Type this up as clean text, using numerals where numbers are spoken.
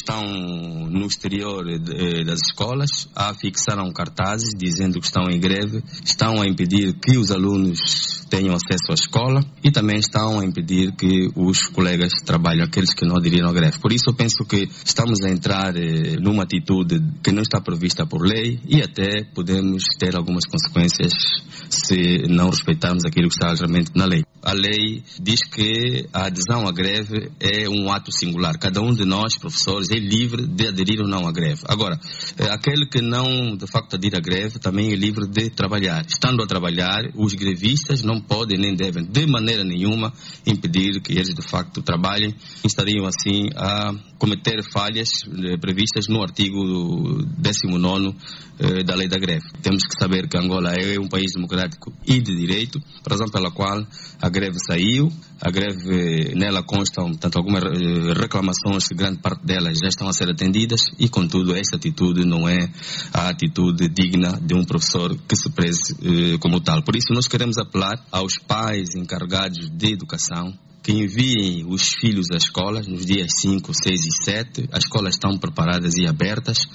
estão no exterior das escolas, fixaram cartazes dizendo que estão em greve, estão a impedir que os alunos tenham acesso à escola e também estão a impedir que os colegas trabalhem, aqueles que não aderiram à greve. Por isso eu penso que estamos a entrar numa atitude que não está prevista por lei e até podemos ter algumas consequências se não respeitarmos aquilo que está realmente na lei. A lei diz que a adesão à greve é um ato singular. Cada um de nós, professores, é livre de aderir ou não à greve. Agora, aquele que não, de facto, aderir à greve também é livre de trabalhar. Estando a trabalhar, os grevistas não podem nem devem, de maneira nenhuma, impedir que eles, de facto, trabalhem. Estariam, assim, a cometer falhas previstas no artigo 19º da lei da greve. Temos que saber que Angola é um país democrático e de direito, razão pela qual a greve saiu. A greve, nela constam, portanto, algumas reclamações, que grande parte delas já estão a ser atendidas e, contudo, esta atitude não é a atitude digna de um professor que se preze como tal. Por isso, nós queremos apelar aos pais encarregados de educação que enviem os filhos às escolas nos dias 5, 6 e 7. As escolas estão preparadas e abertas.